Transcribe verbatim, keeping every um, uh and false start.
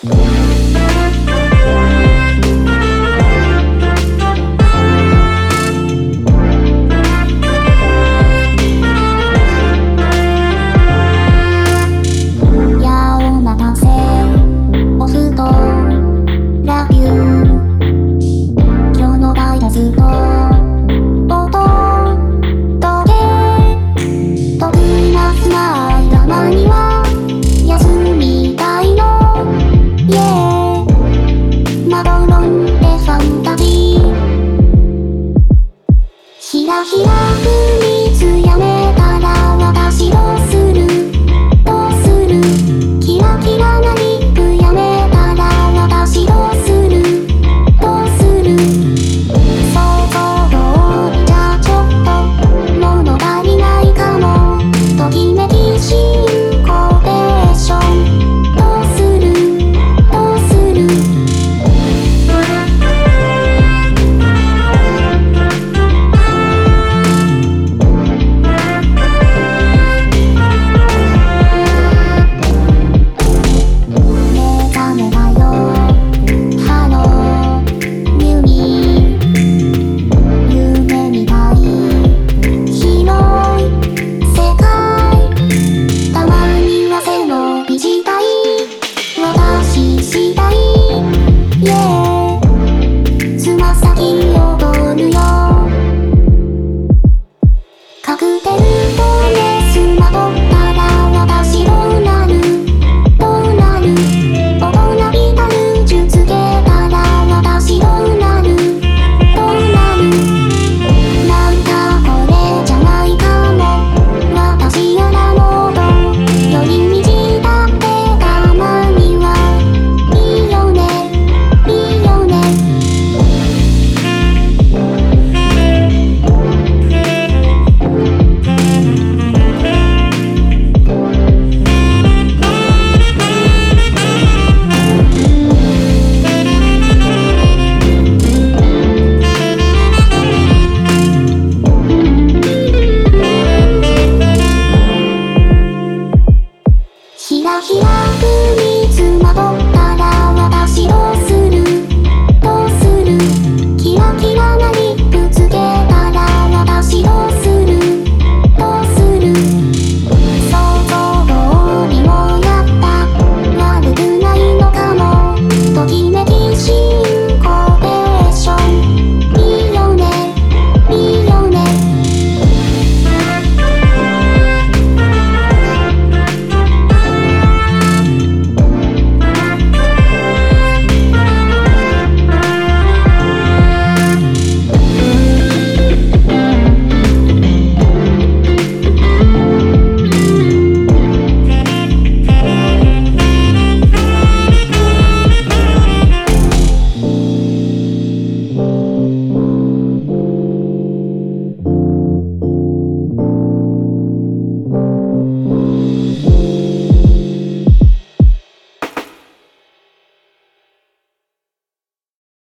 ひらひら踏みつやめたら私どうするどうするキラキラなリップやめたら私どうするどうする想像通りじゃちょっと物足りないかもときめきシンコペーションどうするどうするつま先踊るよカクテル